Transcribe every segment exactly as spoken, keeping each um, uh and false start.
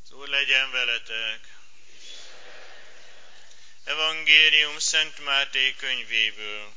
Az Úr legyen veletek. Evangélium Szent Máté könyvéből.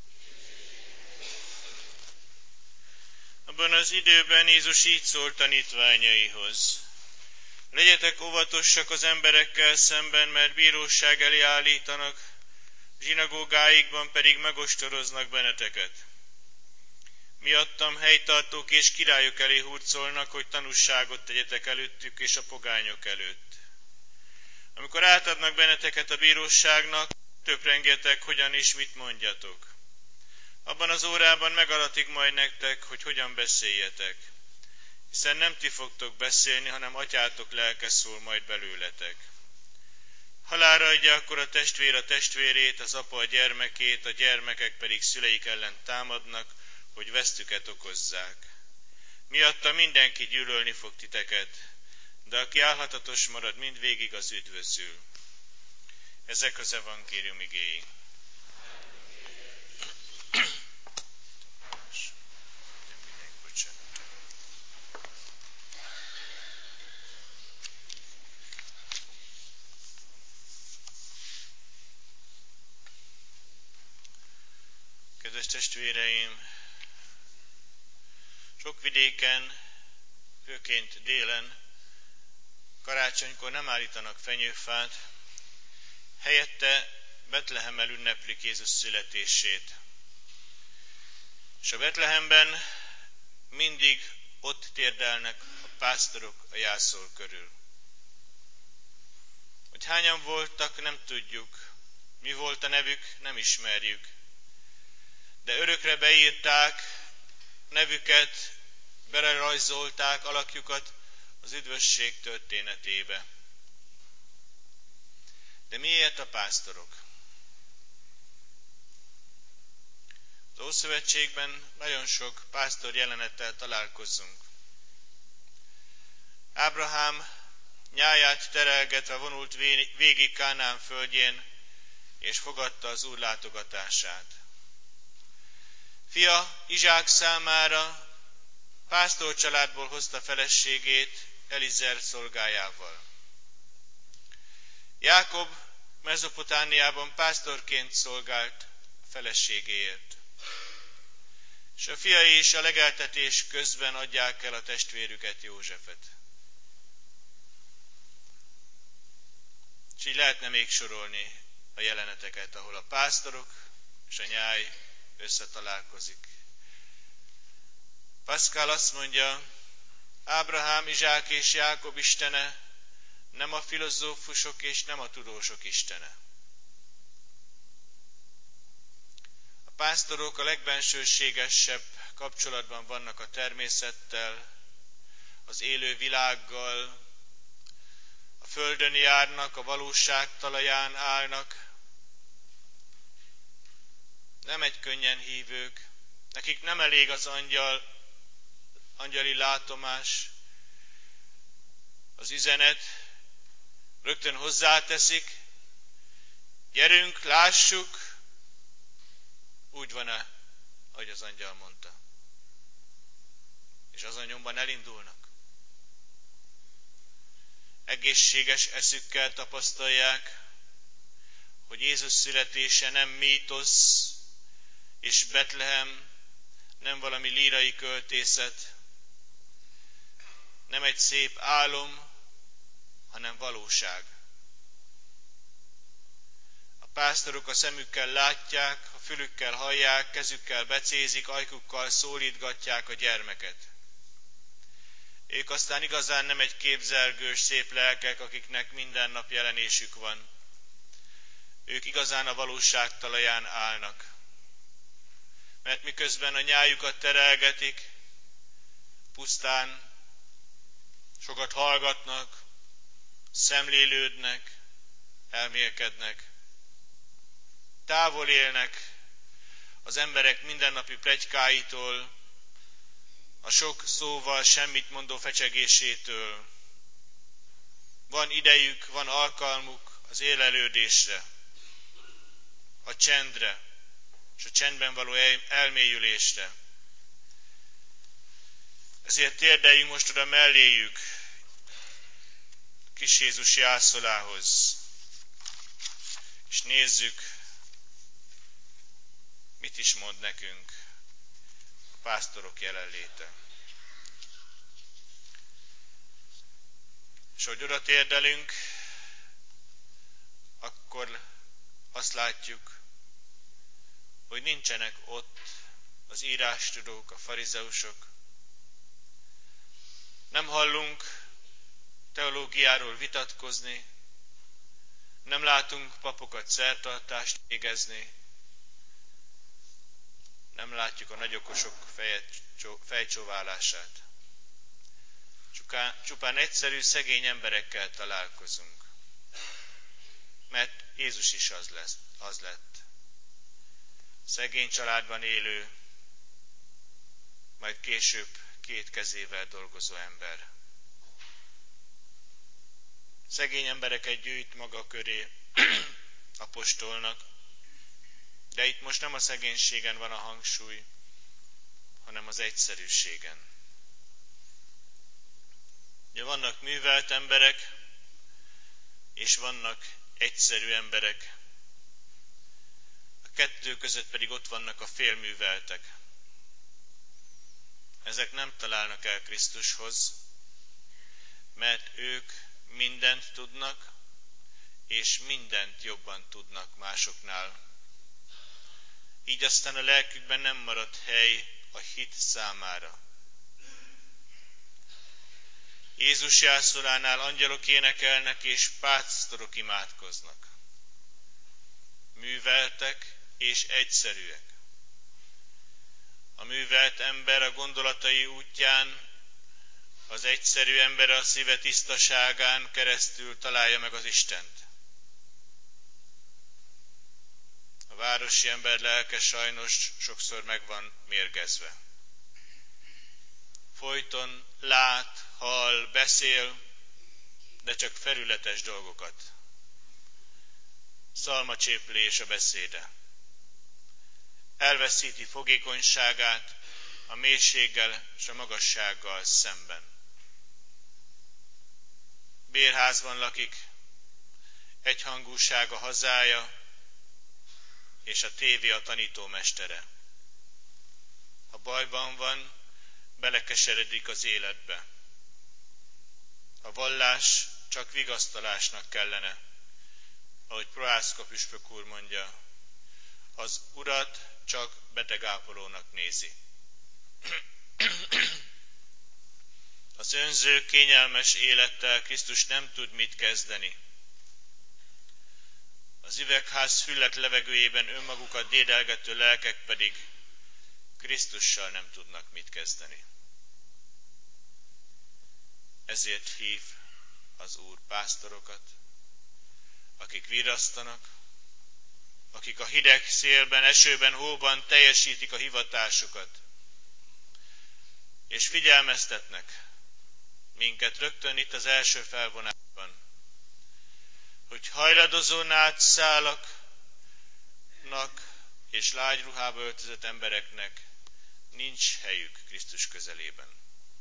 Abban az időben Jézus így szólt tanítványaihoz. Legyetek óvatosak az emberekkel szemben, mert bíróság elé állítanak, zsinagógáikban pedig megostoroznak benneteket. Miattam helytartók és királyok elé hurcolnak, hogy tanúságot tegyetek előttük és a pogányok előtt. Amikor átadnak benneteket a bíróságnak, töprengjetek, hogyan és mit mondjatok. Abban az órában megadatik majd nektek, hogy hogyan beszéljetek. Hiszen nem ti fogtok beszélni, hanem atyátok lelke szól majd belőletek. Halálra adja akkor a testvér a testvérét, az apa a gyermekét, a gyermekek pedig szüleik ellen támadnak, hogy vesztüket okozzák. Miatta mindenki gyűlölni fog titeket, de aki álhatatos marad mindvégig, az üdvözül. Ezek az evangélium igéi. Kedves testvéreim, sok vidéken, főként délen, karácsonykor nem állítanak fenyőfát, helyette Betlehemmel ünneplik Jézus születését. És a Betlehemben mindig ott térdelnek a pásztorok a jászol körül. Hogy hányan voltak, nem tudjuk, mi volt a nevük, nem ismerjük. De örökre beírták nevüket, belerajzolták alakjukat az üdvösség történetébe. De miért a pásztorok? Az Ószövetségben nagyon sok pásztor jelenettel találkozunk. Ábrahám nyáját terelgetve vonult végig Kánán földjén, és fogadta az Úr látogatását. Fia Izsák számára pásztorcsaládból hozta feleségét Elizer szolgájával. Jákob Mezopotámiában pásztorként szolgált a feleségéért. És a fiai is a legeltetés közben adják el a testvérüket, Józsefet. És így lehetne még sorolni a jeleneteket, ahol a pásztorok és a nyáj összetalálkozik. Pascal azt mondja, Ábrahám, Izsák és Jákob istene nem a filozófusok és nem a tudósok istene. A pásztorok a legbensőségesebb kapcsolatban vannak a természettel, az élő világgal, a földön járnak, a valóság talaján állnak. Nem egy könnyen hívők, nekik nem elég az angyal, angyali látomás, az üzenet, rögtön hozzáteszik, gyerünk, lássuk, úgy van-e, ahogy az angyal mondta. És azon nyomban elindulnak. Egészséges eszükkel tapasztalják, hogy Jézus születése nem mítosz, és Betlehem nem valami lírai költészet, nem egy szép álom, hanem valóság. A pásztorok a szemükkel látják, a fülükkel hallják, kezükkel becézik, ajkukkal szólítgatják a gyermeket. Ők aztán igazán nem egy képzelgős, szép lelkek, akiknek minden nap jelenésük van. Ők igazán a valóság talaján állnak. Mert miközben a nyájukat terelgetik, pusztán sokat hallgatnak, szemlélődnek, elmélkednek. Távol élnek az emberek mindennapi pletykáitól, a sok szóval semmit mondó fecsegésétől. Van idejük, van alkalmuk az élelődésre, a csendre, és a csendben való elmélyülésre. Ezért térdeljünk most oda melléjük, kis Jézus jászolához, és nézzük, mit is mond nekünk a pásztorok jelenléte. És hogy oda térdelünk, akkor azt látjuk, hogy nincsenek ott az írástudók, a farizeusok. Nem hallunk teológiáról vitatkozni, nem látunk papokat szertartást végezni, nem látjuk a nagyokosok fejcsóválását. Csupán, csupán egyszerű, szegény emberekkel találkozunk. Mert Jézus is az, lesz, az lett. Szegény családban élő, majd később két kezével dolgozó ember. Szegény embereket gyűjt maga köré apostolnak, de itt most nem a szegénységen van a hangsúly, hanem az egyszerűségen. Ugye vannak művelt emberek, és vannak egyszerű emberek. A kettő között pedig ott vannak a félműveltek. Ezek nem találnak el Krisztushoz, mert ők mindent tudnak, és mindent jobban tudnak másoknál. Így aztán a lelkükben nem maradt hely a hit számára. Jézus jászolánál angyalok énekelnek, és pásztorok imádkoznak. Műveltek és egyszerűek. A művelt ember a gondolatai útján, az egyszerű ember a szíve tisztaságán keresztül találja meg az Istent. A városi ember lelke sajnos sokszor meg van mérgezve. Folyton lát, hall, beszél, de csak felületes dolgokat. Szalmacséplés a beszéde. Elveszíti fogékonyságát a mélységgel és a magassággal szemben. Bérházban lakik, egyhangúság a hazája, és a tévé a tanítómestere. Ha bajban van, belekeseredik az életbe. A vallás csak vigasztalásnak kellene, ahogy Prohászka püspök úr mondja, az Urat csak betegápolónak nézi. Az önző, kényelmes élettel Krisztus nem tud mit kezdeni. Az üvegház füllet levegőjében önmagukat dédelgető lelkek pedig Krisztussal nem tudnak mit kezdeni. Ezért hív az Úr pásztorokat, akik virrasztanak, akik a hideg szélben, esőben, hóban teljesítik a hivatásukat, és figyelmeztetnek minket rögtön itt az első felvonásban, hogy hajladozó nátszálaknak és lágy ruhába öltözött embereknek nincs helyük Krisztus közelében.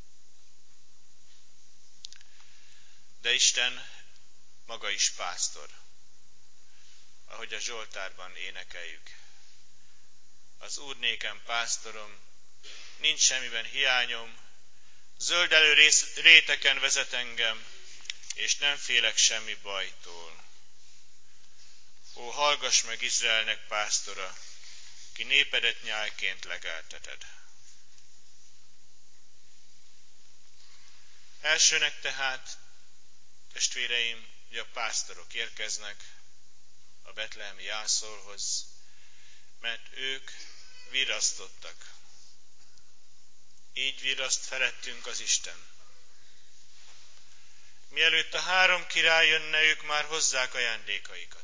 De Isten maga is pásztor, ahogy a Zsoltárban énekeljük. Az Úr nékem pásztorom, nincs semmiben hiányom, zöldelő réteken vezet engem, és nem félek semmi bajtól. Ó, hallgass meg Izraelnek pásztora, ki népedet nyájként legelteted. Elsőnek tehát, testvéreim, hogy a pásztorok érkeznek a betlehemi jászolhoz, mert ők virrasztottak. Így virraszt felettünk az Isten. Mielőtt a három király jönne, ők már hozzák ajándékaikat.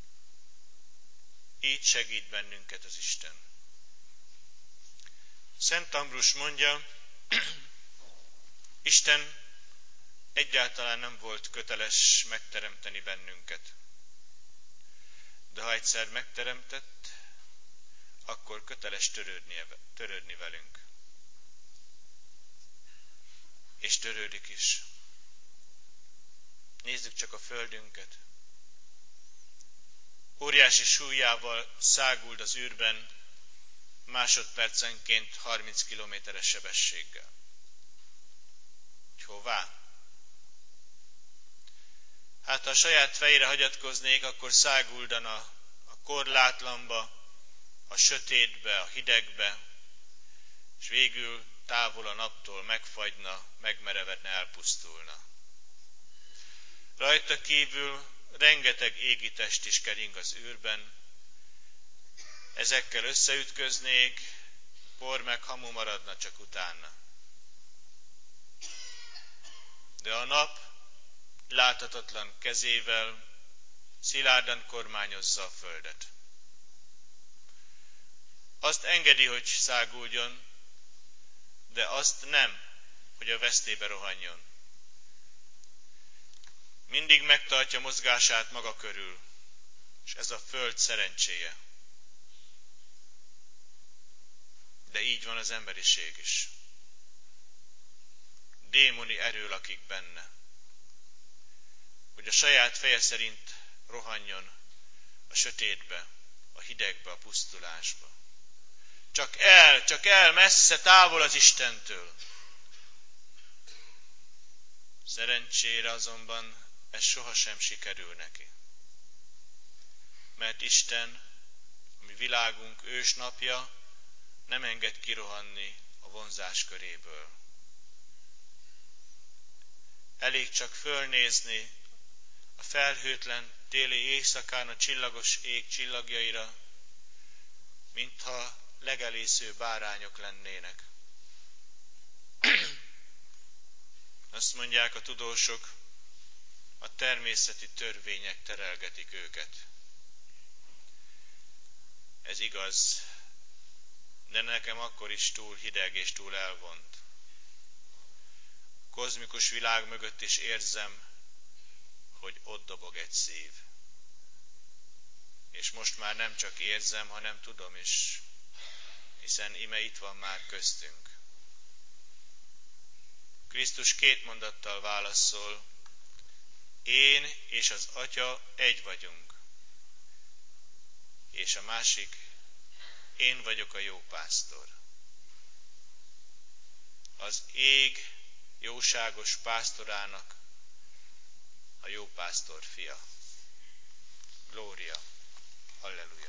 Így segít bennünket az Isten. Szent Ambrus mondja, Isten egyáltalán nem volt köteles megteremteni bennünket. De ha egyszer megteremtett, akkor köteles törődni, törődni velünk. És törődik is. Nézzük csak a földünket. Óriási súlyával száguld az űrben másodpercenként harminc kilométeres sebességgel. Hogy hová? Hát ha a saját fejére hagyatkoznék, akkor száguldana a korlátlanba, a sötétbe, a hidegbe, és végül távol a naptól megfagyna, megmerevedne, elpusztulna. Rajta kívül rengeteg égitest is kering az űrben. Ezekkel összeütköznék, por meg hamu maradna csak utána. De a nap láthatatlan kezével szilárdan kormányozza a földet. Azt engedi, hogy száguldjon, de azt nem, hogy a vesztébe rohanjon. Mindig megtartja mozgását maga körül, és ez a föld szerencséje. De így van az emberiség is. Démoni erő lakik benne, hogy a saját feje szerint rohanjon a sötétbe, a hidegbe, a pusztulásba. Csak el, csak el, messze, távol az Istentől. Szerencsére azonban ez sohasem sikerül neki. Mert Isten, a mi világunk ősnapja, nem enged kirohanni a vonzás köréből. Elég csak fölnézni a felhőtlen téli éjszakán a csillagos ég csillagjaira, mintha legelésző bárányok lennének. Azt mondják a tudósok, a természeti törvények terelgetik őket. Ez igaz, de nekem akkor is túl hideg és túl elvont. A kozmikus világ mögött is érzem, hogy ott dobog egy szív. És most már nem csak érzem, hanem tudom is, hiszen ime itt van már köztünk. Krisztus két mondattal válaszol, én és az Atya egy vagyunk. És a másik, én vagyok a jó pásztor. Az ég jóságos pásztorának a jó pásztor fia. Glória, halleluja.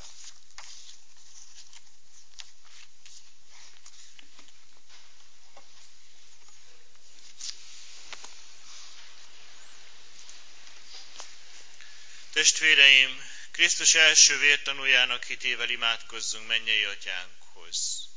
Testvéreim, Krisztus első vértanújának hitével imádkozzunk mennyei Atyánkhoz.